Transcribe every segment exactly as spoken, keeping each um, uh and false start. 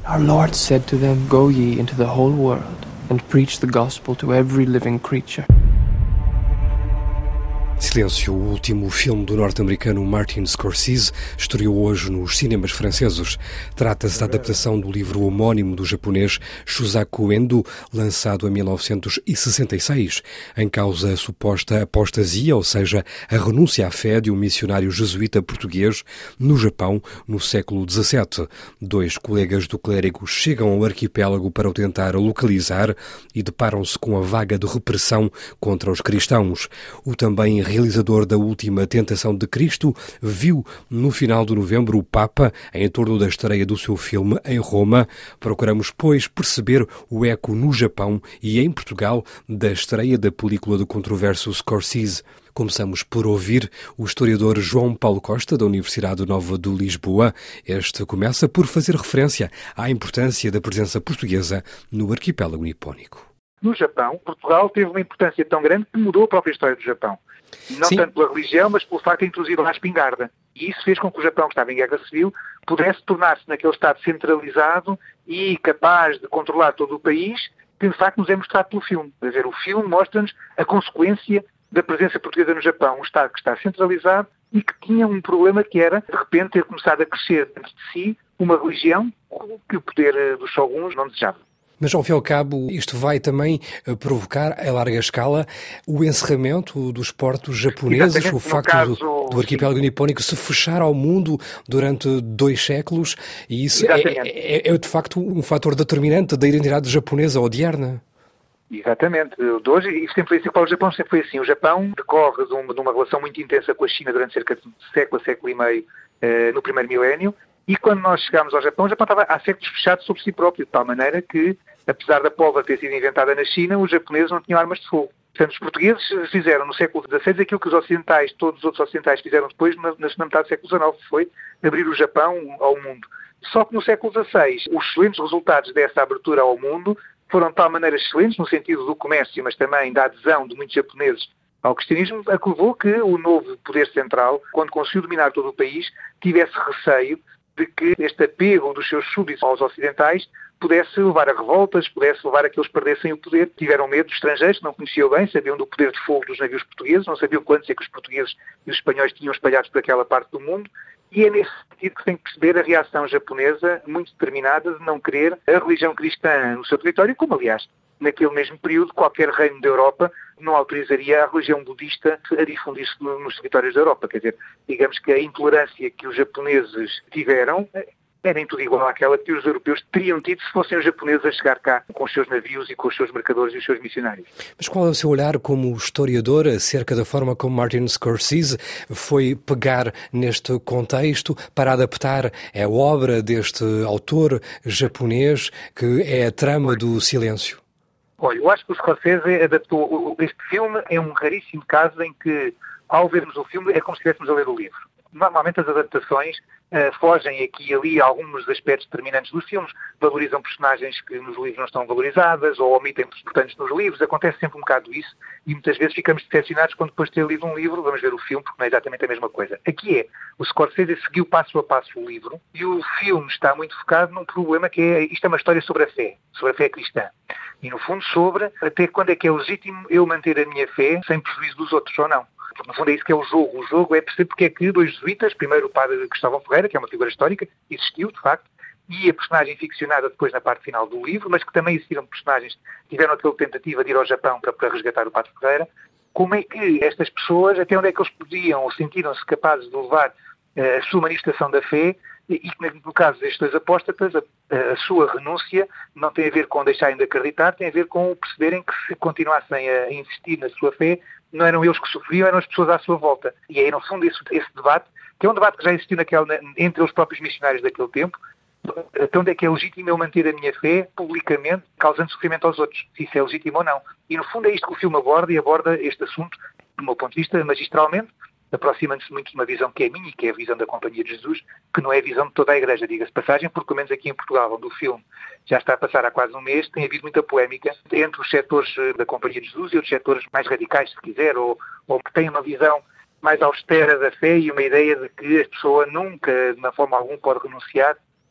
Our Lord said to them, "Go ye into the whole world and preach the gospel to every living creature." Silêncio, o último filme do norte-americano Martin Scorsese, estreou hoje nos cinemas franceses. Trata-se da adaptação do livro homónimo do japonês Shusaku Endo, lançado em mil novecentos e sessenta e seis. Em causa a suposta apostasia, ou seja, a renúncia à fé de um missionário jesuíta português no Japão no século dezassete. Dois colegas do clérigo chegam ao arquipélago para o tentar localizar e deparam-se com a vaga de repressão contra os cristãos. O também realizador da Última Tentação de Cristo, viu no final de novembro o Papa em torno da estreia do seu filme em Roma. Procuramos, pois, perceber o eco no Japão e em Portugal da estreia da película do controverso Scorsese. Começamos por ouvir o historiador João Paulo Costa, da Universidade Nova de Lisboa. Este começa por fazer referência à importância da presença portuguesa no arquipélago nipónico. No Japão, Portugal teve uma importância tão grande que mudou a própria história do Japão. Não Sim. tanto pela religião, mas pelo facto de introduzir lá a espingarda. E isso fez com que o Japão, que estava em guerra civil, pudesse tornar-se naquele Estado centralizado e capaz de controlar todo o país, que de facto nos é mostrado pelo filme. Quer dizer, o filme mostra-nos a consequência da presença portuguesa no Japão. Um Estado que está centralizado e que tinha um problema que era, de repente, ter começado a crescer dentro de si uma religião que o poder dos shoguns não desejava. Mas, ao fim e ao cabo, isto vai também provocar, a larga escala, o encerramento dos portos japoneses, Exatamente. o facto caso, do, do arquipélago nipónico se fechar ao mundo durante dois séculos, e isso é, é, é, de facto, um fator determinante da identidade japonesa odierna. Exatamente. De hoje, e sempre foi assim para o Japão, sempre foi assim. O Japão decorre de uma, de uma relação muito intensa com a China durante cerca de século, século e meio, eh, no primeiro milénio. E quando nós chegámos ao Japão, o Japão estava há séculos fechado sobre si próprio, de tal maneira que, apesar da pólvora ter sido inventada na China, os japoneses não tinham armas de fogo. Portanto, os portugueses fizeram no século dezasseis aquilo que os ocidentais, todos os outros ocidentais fizeram depois, na, na segunda metade do século dezenove, foi abrir o Japão ao mundo. Só que no século dezasseis, os excelentes resultados dessa abertura ao mundo foram de tal maneira excelentes, no sentido do comércio, mas também da adesão de muitos japoneses ao cristianismo, a que levou que o novo poder central, quando conseguiu dominar todo o país, tivesse receio de que este apego dos seus súbditos aos ocidentais pudesse levar a revoltas, pudesse levar a que eles perdessem o poder. Tiveram medo dos estrangeiros, que não conheciam bem, sabiam do poder de fogo dos navios portugueses, não sabiam quantos é que os portugueses e os espanhóis tinham espalhados por aquela parte do mundo, e é nesse sentido que se tem que perceber a reação japonesa, muito determinada, de não querer a religião cristã no seu território, como, aliás, naquele mesmo período, qualquer reino da Europa não autorizaria a religião budista a difundir-se nos territórios da Europa. Quer dizer, digamos que a intolerância que os japoneses tiveram era em tudo igual àquela que os europeus teriam tido se fossem os japoneses a chegar cá com os seus navios e com os seus mercadores e os seus missionários. Mas qual é o seu olhar como historiador acerca da forma como Martin Scorsese foi pegar neste contexto para adaptar a obra deste autor japonês, que é a trama do Silêncio? Olha, eu acho que o Scorsese adaptou este filme, é um raríssimo caso em que, ao vermos o filme, é como se estivéssemos a ler o livro. Normalmente as adaptações uh, fogem aqui e ali a alguns aspectos determinantes dos filmes, valorizam personagens que nos livros não estão valorizadas ou omitem importantes nos livros, acontece sempre um bocado isso e muitas vezes ficamos decepcionados quando depois de ter lido um livro vamos ver o filme porque não é exatamente a mesma coisa. Aqui é, o Scorsese seguiu passo a passo o livro e o filme está muito focado num problema que é, isto é uma história sobre a fé, sobre a fé cristã. E no fundo sobre até quando é que é legítimo eu manter a minha fé sem prejuízo dos outros ou não. Porque, no fundo, é isso que é o jogo. O jogo é perceber porque é que dois jesuítas, primeiro o padre Cristóvão Ferreira, que é uma figura histórica, existiu, de facto, e a personagem ficcionada depois na parte final do livro, mas que também existiram personagens que tiveram aquela tentativa de ir ao Japão para, para resgatar o padre Ferreira, como é que estas pessoas, até onde é que eles podiam ou sentiram-se capazes de levar uh, a sua manifestação da fé, e que no caso destes dois apóstatas, a, a sua renúncia não tem a ver com deixarem de acreditar, tem a ver com perceberem que se continuassem a insistir na sua fé, não eram eles que sofriam, eram as pessoas à sua volta. E aí, no fundo, esse, esse debate, que é um debate que já existiu naquela, entre os próprios missionários daquele tempo, até onde é que é legítimo eu manter a minha fé publicamente, causando sofrimento aos outros, se isso é legítimo ou não. E, no fundo, é isto que o filme aborda, e aborda este assunto, do meu ponto de vista, magistralmente, aproximando-se muito de uma visão que é minha, que é a visão da Companhia de Jesus, que não é a visão de toda a Igreja, diga-se passagem, porque, pelo menos aqui em Portugal, onde o filme já está a passar há quase um mês, tem havido muita polémica entre os setores da Companhia de Jesus e outros setores mais radicais, se quiser, ou, ou que têm uma visão mais austera da fé e uma ideia de que a pessoa nunca, de uma forma alguma, pode renunciar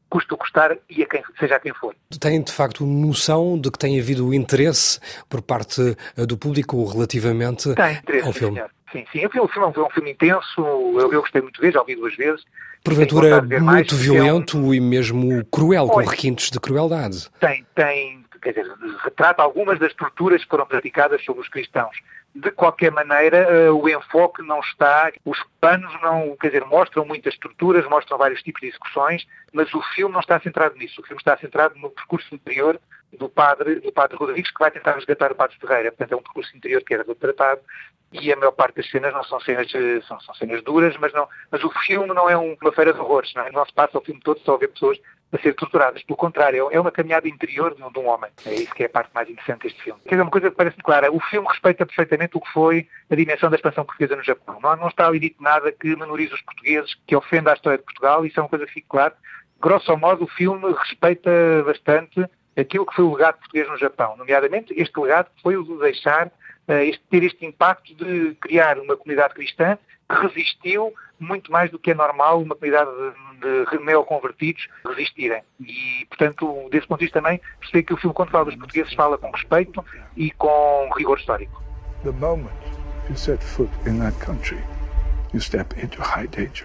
custa o custar, e a quem, seja a quem for. Tem, de facto, noção de que tem havido interesse por parte do público relativamente tem interesse, ao filme? Senhor. Sim, sim. O filme, o filme é um filme intenso, eu, eu gostei muito de ver, já ouvi duas vezes. Porventura muito mais, violento é um... e mesmo cruel, Olha, com requintes de crueldade. Tem, tem, quer dizer, retrata algumas das torturas que foram praticadas sobre os cristãos. De qualquer maneira, uh, o enfoque não está, os panos não, quer dizer, mostram muitas torturas, mostram vários tipos de execuções, mas o filme não está centrado nisso. O filme está centrado no percurso interior do padre, do padre Rodrigues, que vai tentar resgatar o padre Ferreira. Portanto, é um percurso interior que é retratado, e a maior parte das cenas não são cenas, são, são cenas duras, mas, não, mas o filme não é um, uma feira de horrores, não é? Não se passa o filme todo só a ver pessoas a ser torturadas. Pelo contrário, é uma caminhada interior de um, de um homem. É isso que é a parte mais interessante deste filme. Quer dizer, uma coisa que parece clara, o filme respeita perfeitamente o que foi a dimensão da expansão portuguesa no Japão. Não, não está ali dito nada que menorize os portugueses, que ofenda a história de Portugal, isso é uma coisa que fique claro. Grosso modo, o filme respeita bastante aquilo que foi o legado português no Japão. Nomeadamente, este legado foi o de deixar, uh, este, ter este impacto de criar uma comunidade cristã que resistiu muito mais do que é normal uma comunidade de, de neoconvertidos resistirem. E, portanto, desse ponto de vista também, percebi que o filme, quando fala dos portugueses, fala com respeito e com rigor histórico. The moment you set foot in that country, you step into high danger.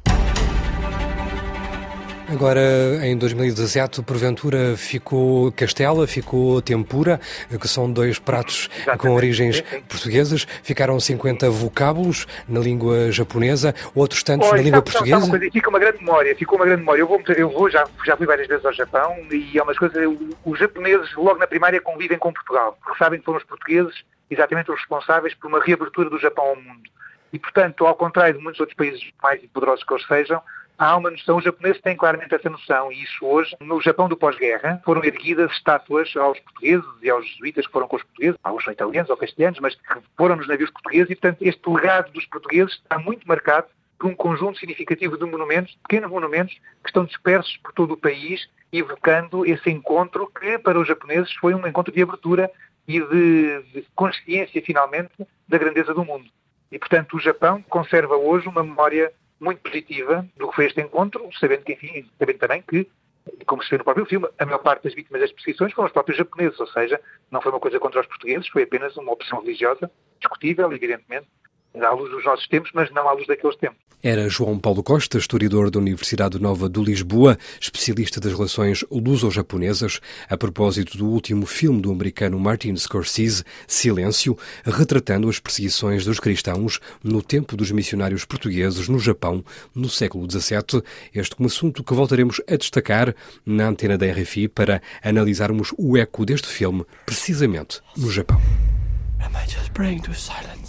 Agora, em dois mil e dezassete, porventura ficou Castela, ficou Tempura, que são dois pratos Exatamente. Com origens sim, sim. portuguesas. Ficaram cinquenta vocábulos na língua japonesa, outros tantos Oi, na língua sabe, portuguesa. Sabe uma coisa, fica uma grande memória, ficou uma grande memória. Eu vou, eu vou já, já fui várias vezes ao Japão, e é umas coisas, os japoneses logo na primária convivem com Portugal, porque sabem que foram os portugueses exatamente os responsáveis por uma reabertura do Japão ao mundo. E, portanto, ao contrário de muitos outros países mais poderosos que eles sejam, há uma noção, os japoneses têm claramente essa noção, e isso hoje, no Japão do pós-guerra, foram erguidas estátuas aos portugueses e aos jesuítas que foram com os portugueses, aos italianos ou castelhanos, mas que foram nos navios portugueses, e, portanto, este legado dos portugueses está muito marcado por um conjunto significativo de monumentos, pequenos monumentos, que estão dispersos por todo o país, evocando esse encontro que, para os japoneses, foi um encontro de abertura e de, de consciência, finalmente, da grandeza do mundo. E, portanto, o Japão conserva hoje uma memória muito positiva do que foi este encontro, sabendo que, enfim, sabendo também que, como se vê no próprio filme, a maior parte das vítimas das perseguições foram os próprios japoneses, ou seja, não foi uma coisa contra os portugueses, foi apenas uma opção religiosa, discutível, evidentemente, à luz dos nossos tempos, mas não à luz daqueles tempos. Era João Paulo Costa, historiador da Universidade Nova de Lisboa, especialista das relações luso-japonesas, a propósito do último filme do americano Martin Scorsese, Silêncio, retratando as perseguições dos cristãos no tempo dos missionários portugueses no Japão, no século dezassete. Este é um assunto que voltaremos a destacar na antena da R F I para analisarmos o eco deste filme, precisamente no Japão. Am I just praying to silence?